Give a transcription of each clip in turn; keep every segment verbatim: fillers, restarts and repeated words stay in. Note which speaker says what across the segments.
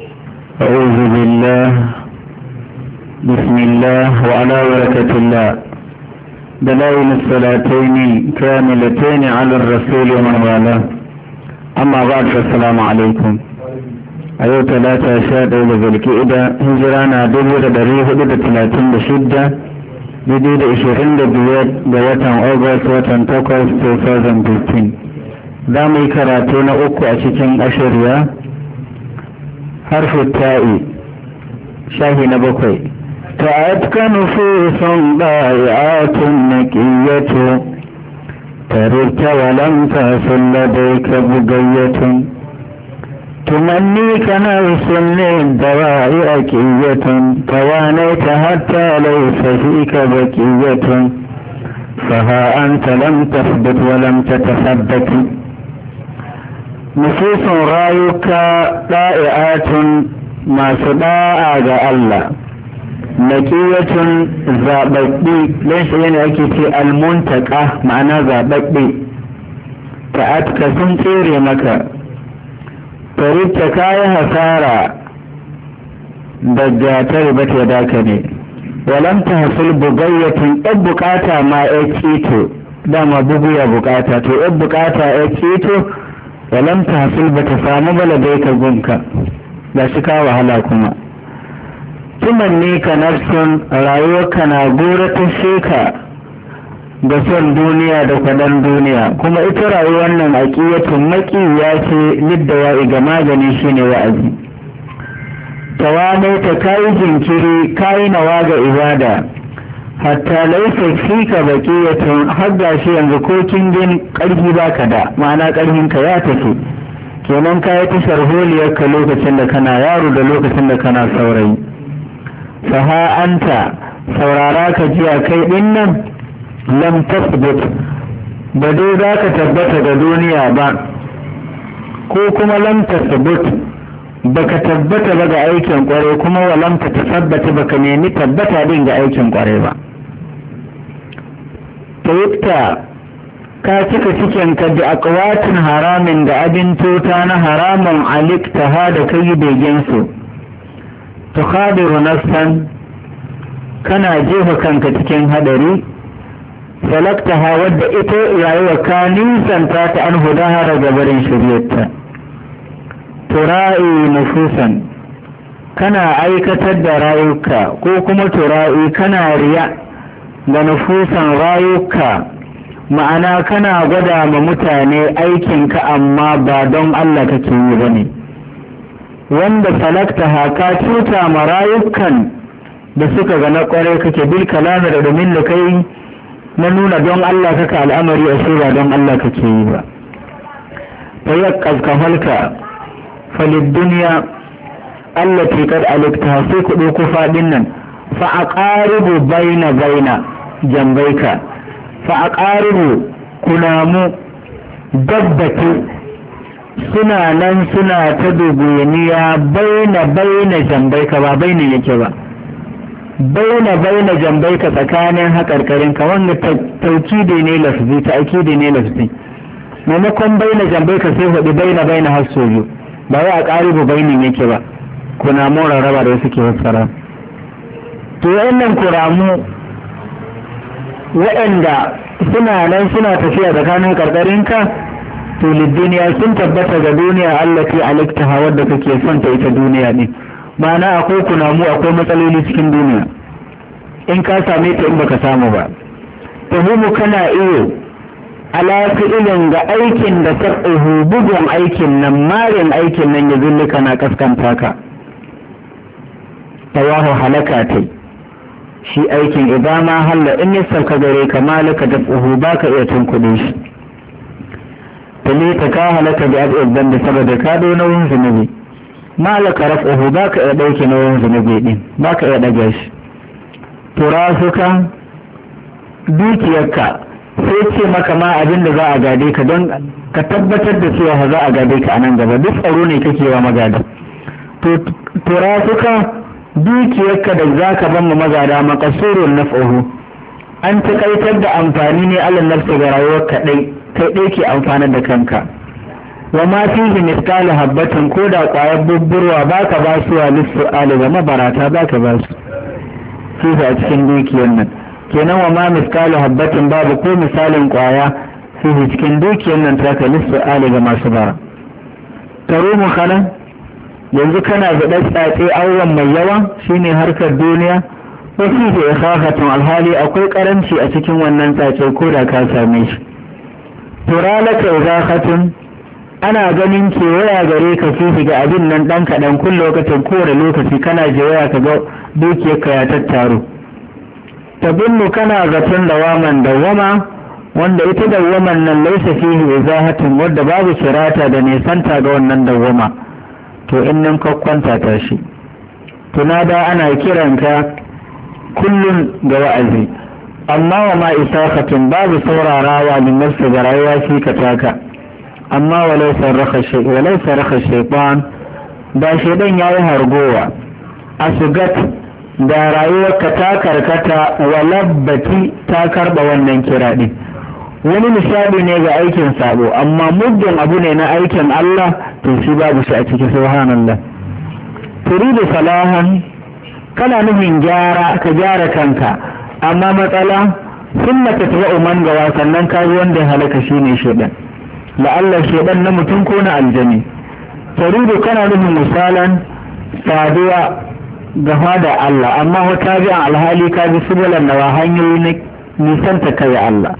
Speaker 1: أعوذ بالله بسم الله وعلى بركة الله دلائل الصلاتين كاملتين على الرسول ومن والاه أما بعد فالسلام عليكم أيها ثلاثة شاد أولى الكئدة هجرانا دبور دريه لدى ثلاثين بشدة جديد عشرين دبيات بواتن أغسطس واتن توكوس ألفين وخمستاشر دامي كراتون أكو أشكين أشريا حرف التاء شاهي نبوكي تعتك نفوس ضائعات نكية تركت ولم تصل لديك بقية تمنيك نفس للدواء أكية توانيت حتى ليس فيك بكية فها أنت لم تثبت ولم تتثبت نفوس رايك ضائعات ما صداء الله نكية زابطي ليس يعني أكيتي المنتقى معنى زابطي تعتك سنتيري مكا تريد كاي هسارة دجاتر بك يداكني ولم تحصل بغية ابقاتا ما اكيتو دام بغية بقاتا تو ابقاتا اكيتو ولم تحصل بتفامو بلديك قمك لا شكا وهلا كما tumanni ka nafsun rayuwarka na goratar sheka da son duniya da kwadan duniya kuma ita rayuwar nan aƙiyatun maƙiya ce liddawa ga magani shine wa'azi tawanai ta kayi jinkiri kayi nawa ga ibada hatta laisa fika baqiyatun har gashi yanzu ko kingin ƙarfi baka da ma'ana ƙarfin ka ya tafi kenan kayi tashar holiyar ka lokacin da kana yaro da lokacin da kana saurayi faha anta saurara ka jiya kai din nan lam tasbut ba dai za ka tabbata ga duniya ba ko kuma lam tasbut baka tabbata ba ga aikin kware kuma wa lam ta tabbata baka nemi tabbata din ga aikin kware ba tayyibta ka cika cikin ka da aqwatin haramin da abin tota na haramun alikta ha da kai begen su tukhadiru nafsan kana jefa kanka cikin hadari salaktaha wadda ita rayuwa ka nisanta ta an hudaha daga barin shiriyarta tura'i nufusan kana aikatar da rayuka ko kuma tura'i kana riya da nufusan rayuka ma'ana kana gwada ma mutane aikinka amma ba don Allah kake yi bane wanda salakta haka cuta marayukan da suka ga na kware kake bil kalami da domin da kai na nuna don Allah kaka al'amari a shura don Allah kake yi ba fa yaqqaz kafalka falid dunya allati qad alikta sai ku dauko fadin nan fa aqaribu baina baina jambaika fa aqaribu kunamu dabbatu suna nan suna ta dubuniya baina baina jambaika ba baina yake ba baina baina jambaika tsakanin haƙarƙarin ka wanda taukidi ne lafzi ta akidi ne lafzi maimakon baina jambaika sai hudu baina baina har so biyu ba wai a ƙaribu bainin yake ba kuna mora raba da suke fassara to wayannan kuramu waɗanda suna nan suna tafiya tsakanin ƙarƙarin ka to duniya sun tabbata ga duniya allati aliktaha wadda kake son ta ita duniya ne ma'ana akwai kunamu akwai matsaloli cikin duniya in ka same ta in baka samu ba tahumu kana iyo ala fi'ilin ga aikin da sar'uhu bugun aikin nan marin aikin nan ya zulli kana kaskanta ka tawahu halaka tai shi aikin idan ma halla in ya sauka gare ka malaka dafuhu baka iya tunkuɗe shi ta ka halaka bi abin da saboda ka do nauyin zunubi malaka rafuhu baka iya dauke nauyin zunubi din baka iya daga shi turasuka dukiyarka sai ce maka ma abin da za a gade ka don ka tabbatar da cewa za a gade ka a nan gaba duk tsaro ne kake wa magada to turasuka dukiyarka da za ka ban mu magada makasurun naf'uhu an takaitar da amfani ne alal nafsi ga rayuwar kaɗai kai ɗai ke amfanar da kanka wa ma fihi mithqala habatin ko da ƙwayar bubburwa baka ba su wa lissu'ali ga mabarata baka ba su fihi a cikin dukiyar nan kenan wa ma mithqala habatin babu ko misalin ƙwaya fihi cikin dukiyar nan ta ka lissu'ali ga masu bara tarumu kana yanzu kana da tsatse auren mai yawa shine harkar duniya wasu da ikhafatun alhali akwai karanci a cikin wannan tsatse ko da ka same shi turalaka ikhafatun ana ganin kewaya gare ka fifi ga abin nan dan kaɗan kun lokacin kowane lokaci kana jewaya ka ga dukiyar ka ya tattaro tabinnu kana zaton dawaman dawama wanda ita dawaman nan laisa fihi izahatun wadda babu shirata da nisanta ga wannan dawama to in nan ka kwanta ta shi tunada ana kiranka kullun ga wa'azi amma wa ma isaqatun babu saurarawa min nafsi ga rayuwa shi ka taka amma walau sarraha shay walau sarraha shaytan da shaydan yayi hargowa asugat da rayuwarka ta karkata walabbati ta karba wannan kira din wani nishadi ne ga aikin sabo amma muddin abu ne na aikin Allah to shi babu shi a cikin subhanallah turidu salahan kana nufin gyara ka gyara kanka amma matsala sunna ta tabu man gawa sannan ka wanda halaka shine shedan la'alla shedan na mutum ko na aljani turidu kana nufin misalan saduwa ga da Allah amma wata bi alhali ka bi subulan nawa hanyoyi na nisan ta kai Allah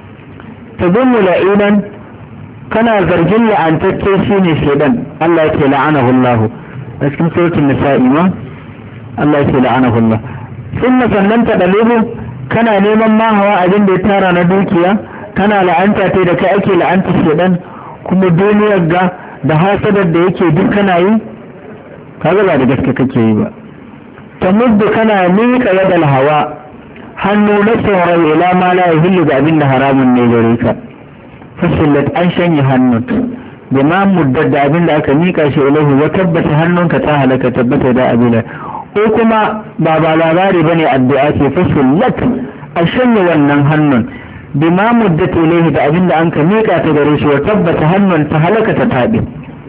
Speaker 1: tadummu la'inan kana zargin la'antacce shine shedan Allah yake la'anahu Allah a cikin suratul nisa'i ma Allah yake la'anahu Allah sunna sannan ta dalilu kana neman ma hawa abin da ya tara na dukiya kana la'anta ta da kai ake la'anta shedan kuma duniyar ga da hasadar da yake duk kana yi kaga ba da gaske kake yi ba tamuddu kana miƙa yadal hawa hannu na sauran ila ma la yahillu ga abin da haramun ne gare ka fasillat an shanye hannun da ma muddar da abin da aka mika shi ilahu wa tabbata hannunka ta halaka tabbata da abin ko kuma ba ba labari bane addu'a ce fasillat a shanye wannan hannun bi ma muddat ilayhi da abin da an ka mika ta gare shi wa tabbata hannun ta halaka ta tabi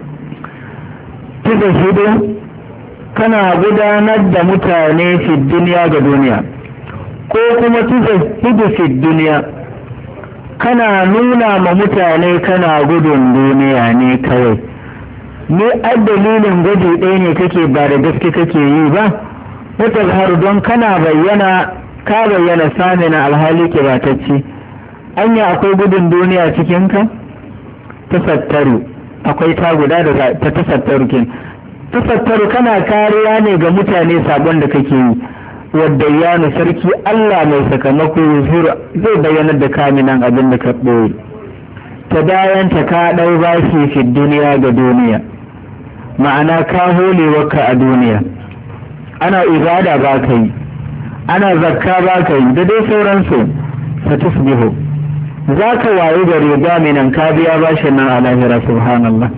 Speaker 1: tuzahidu kana gudanar da mutane fi duniya ga duniya ko kuma tuzahidu fi duniya kana nuna ma mutane kana gudun duniya ne kawai ne a dalilin gudu ɗaya ne kake ba da gaske kake yi ba wata har don kana bayyana ka bayyana samina alhali kibatacce anya akwai gudun duniya cikinka tasattaru akwai ta guda da ta tasattaru kin tasattaru kana kariya ne ga mutane sabon da kake yi wadda yana sarki Allah mai sakamako zura zai bayyana da kaminan abin da ka ɓoye ta bayan ta ka ɗau bashi fi duniya ga duniya ma'ana ka holewarka a duniya ana ibada ba ka yi ana zakka ba ka yi da dai sauransu sa tusbihu za ka wayi gare gaminan ka biya bashin nan a lahira subhanallah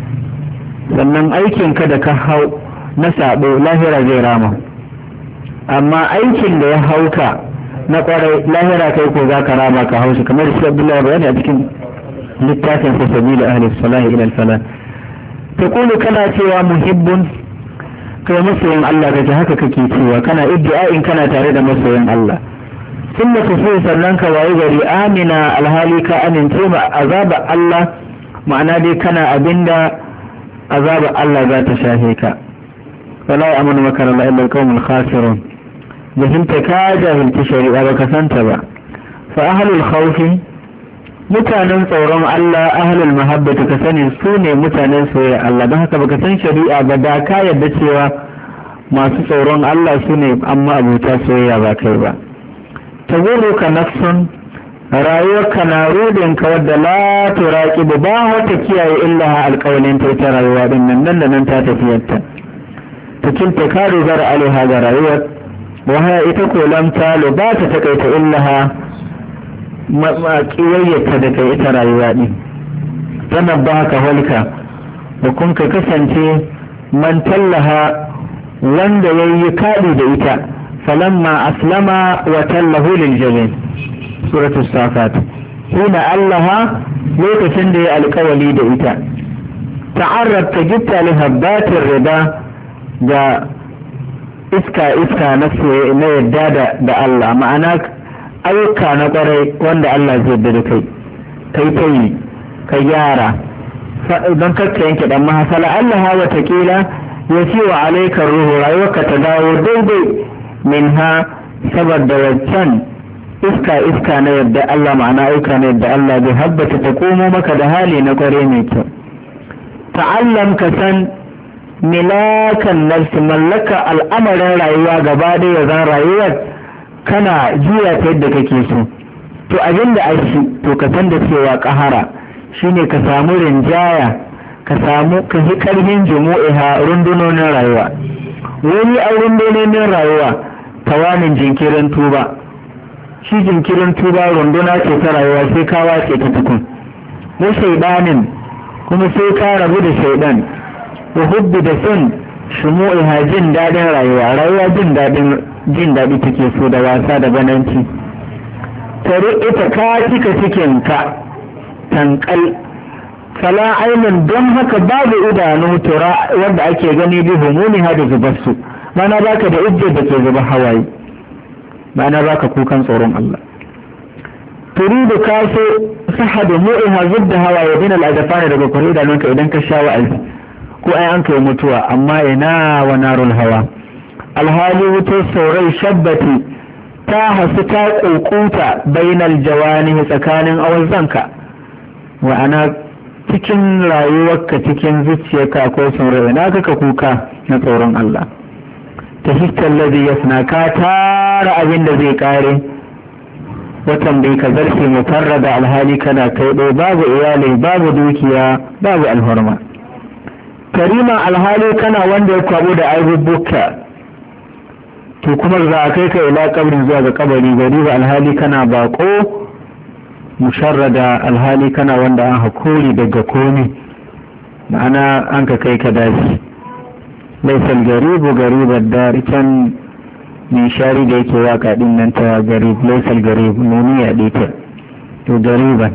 Speaker 1: sannan aikinka da ka hau na sabo lahira zai rama amma aikin da ya hauka na kwarai lahira kai ko za ka rama ka haushi kamar shi Abdullahi bayani a cikin littafin sa sabila ahli salahi ila al-falah taqulu kana cewa muhibbun kai masoyin Allah kace haka kake cewa kana iddia'in kana tare da masoyin Allah sunna tafi sannan ka wayi gari amina alhali ka amince ma azaba Allah ma'ana dai kana abinda azaba Allah za ta shafe ka wala amanu makara la illa al-qawmul khasirun jahilta ka jahilta shari'a baka santa ba fa ahlul khawfi mutanen tsoron Allah ahlul mahabbati ka sani su ne mutanen soyayya Allah don haka baka san shari'a ba da ka yadda cewa masu tsoron Allah su ne amma abuta soyayya ba kai ba tawurruka nafsun rayuwarka na rudinka wadda la turaqibu ba wata kiyaye illa alƙawlin ta ta rayuwa din nan nan da nan ta tafiyarta takin ta kare zar alaiha ga rayuwar wahaya ita ko lam talo ba ta takaita illaha maƙiyayyata da kai ita rayuwa ɗin sannan ba ka holka da kun ka kasance man tallaha wanda ya yi kaɗi da ita falamma aslama wa tallahu lil jabin suratul safat hina allaha lokacin da ya alƙawali da ita ta'arrab ta gitta li habbatir rida ga iska iska na na yadda da Allah, ma'ana ayyuka na kwarai wanda Allah zai yarda da kai kai ta yi ka gyara don kakka yanke dan mahasala Allah ha watakila ya ce wa alaikar ruhu rayuwarka ta dawo daidai min ha saboda wancan iska iska na yadda Allah, ma'ana ayyuka na yadda Allah zai habbata ta komo maka da hali na kwarai mai kyau. ta'allam ka san milakan nafsi, mallaka al'amarin rayuwa gaba da ya zan rayuwar kana juya ta yadda kake so. To abin da ake to ka san da cewa kahara shine ka samu rinjaya, ka samu ka hi karhin jumu'iha rundunonin rayuwa. Wani a rundunonin rayuwa tawanin jinkirin tuba, shi jinkirin tuba runduna ce ta rayuwa sai ka wace ta tukun. Mu shaidanin kuma sai ka rabu da shaidan, wa hubbi da son shumu'iha jin daɗin rayuwa, rayuwa jin daɗin jin daɗi take so da wasa da bananci. Tare ita ka cika cikin ka tankal fala ainin, don haka babu idanu tura wanda ake gani bi humuni hada zubar su, mana baka da ijjar da ke zuba hawaye, mana baka kukan tsoron Allah. turidu ka so sahadu mu'iha zubda hawaye din al'adafa daga kure idanunka idan ka sha wa'azi ko ai an kai mutuwa, amma ina wa narul hawa alhali wutar saurai shabbati ta hasu ta ƙulƙuta bainal jawani tsakanin awazanka, wa'ana cikin rayuwarka cikin zuciyarka ko saurai na kaka kuka na tsoron Allah. ta histar lazi yasna ka tara abin da zai kare, watan bai ka zarce mutarrada alhali kana kai ɗaya babu iyalai babu dukiya babu alhorma. karima alhali kana wanda ya kwabo da aibubbuka, to kuma za a kai ka ila kabrin zuwa ga kabari gari ba alhali kana bako, musharrada alhali kana wanda an hakuri daga komi, ma'ana an ka kai ka daji. laisal garibu garibar dari can mai shari da yake waka din nan ta garib, laisal garibu nuni ya ɗita to gariban.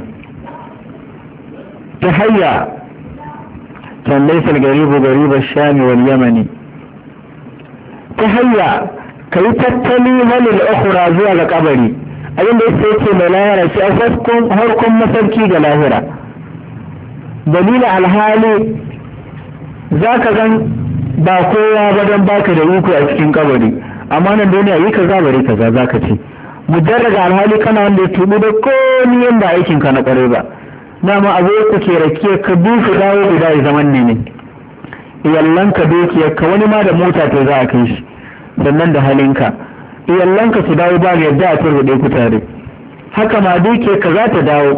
Speaker 1: ta hayya can laisal garibu garibar shami wal yamani. ta hayya ka yi tattali halil ukhra zuwa ga kabari, abinda yake yake mai lahira shi a harkon masarki ga lahira. dalila alhali za ka gan ba kowa ba don baka da iko a cikin kabari, amma nan duniya yi kaza bari kaza za ka ce mujarraga alhali kana wanda ya tubu da komi yanda aikin ka na kware ba. dama abu ku ke rakiya ka duka dawo guda ya zaman ne ne iyallanka dukiyarka wani ma da mota ta za a kai shi, sannan da halinka iyallanka su dawo ba yadda a turbuɗe ku tare, haka ma dukiyarka za ta dawo,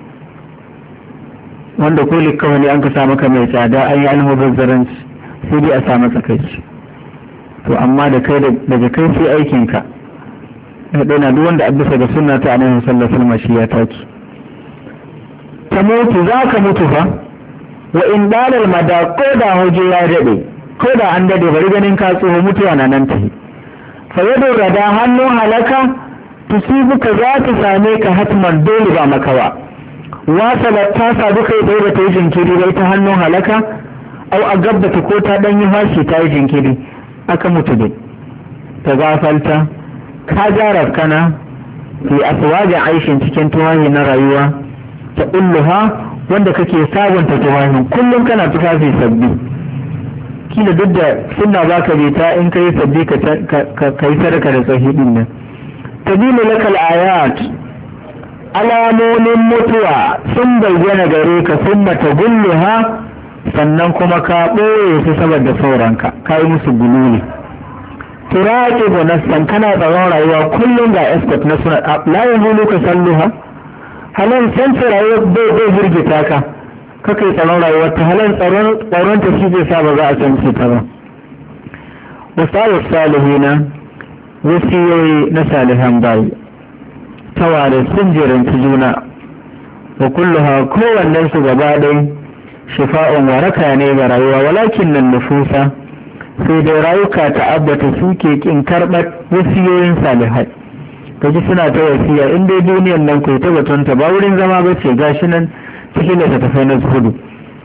Speaker 1: wanda ko likka wani an ka sa maka mai tsada an yi almubazzaranci sai dai a sa masa kai. to amma da kai daga kai sai aikinka ya ɗana duk wanda abisa da sunna ta annabi sallallahu alaihi wasallam shi ya taki. ta mutu za ka mutu fa wa in dalal mada, ko da hoje ya daɗe ko da an dade bari ganin ka tsoho mutuwa na nan tahi. fa yadu rada hannun halaka tusibuka za ta same ka hatman dole ba makawa. wasalat ta sadu kai dai ba ta yi jinkiri bai ta hannun halaka, au a gabbata ko ta dan yi fashi ta yi jinkiri aka mutu dai. ta gafalta ka jarar kana fi aswajin aishin cikin tuwahi na rayuwa, ta ulluha wanda kake sabunta tuwahin kullum kana tufafi sabbi, kila duk da sunna baka bi ta in kai sabbi ka kai sadaka da tsohidin nan. tabilu lakal ayat, alamomin mutuwa sun bayyana gare ka, sun mata gulluha sannan kuma ka ɓoye su saboda sauranka ka yi musu gululi. turaƙi bonastan kana tsaron rayuwa kullum ga escort na suna layin hulu ka salluha, halin san rayuwa bai bai hirgita ka kakai tsaron rayuwa ta halin tsaron ta shi zai sa ba za a san ta ba. wasu salihina wasiyoyi na salihan bayi taware sun jiranci juna, wa kulluha kowannen su gaba ɗaya shifa'un waraka ne ga rayuwa, walakin nan nufusa sai dai rayuka ta'abbata suke kin karɓar wasiyoyin salihai. kaji suna ta wasiya in dai duniyan nan kai ta batunta ba wurin zama ba ce gashi nan cikin da ta tafai na zuhudu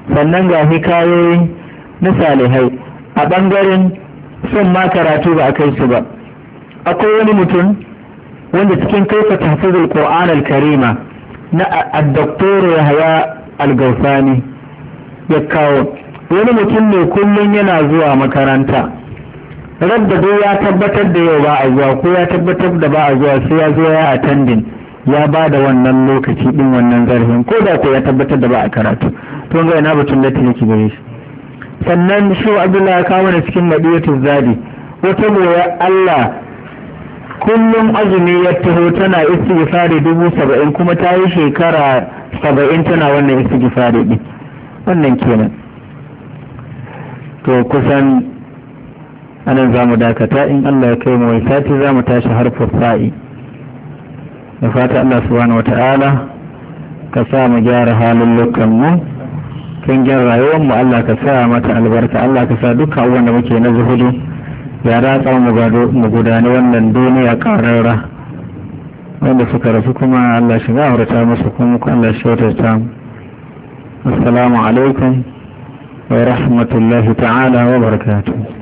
Speaker 1: sannan ga hikayoyi na salihai a ɓangaren son ma karatu ba a kai su ba. Akwai wani mutum wanda cikin kaifa tahfizul Qur'an al-Karima na ad-Doktor Yahya al-Gawsani ya kawo. Wani mutum ne kullum yana zuwa makaranta, rabda dai ya tabbatar da yau ba a zuwa ko ya tabbatar da ba a zuwa sai ya zo ya attending ya ba da wannan lokaci din wannan zarfin ko da ko ya tabbatar da ba a karatu. To ga ina batun da take gare shi. Sannan shi Abdullahi ya kawo ne cikin Madiyatu Zadi wata boye Allah kullum azumi ya taho tana istighfari dubu saba'in kuma ta yi shekara saba'in tana wannan istighfari din. Wannan kenan. To kusan anan za mu dakata, in Allah ya kai mu wai sati za mu tashi harfin sa'i. Da fata Allah subhanahu wata'ala ka sa mu gyara halin mu, kan gyara rayuwar mu, Allah ka sa mata albarka, Allah ka sa dukkan abubuwan da muke na zuhudu ya ratsa mu gudani wannan duniya karara. Wanda suka rasu kuma Allah shi gafarta musu, kuma Allah shi wata mu. Assalamu alaikum wa rahmatullahi ta'ala wa barakatuh.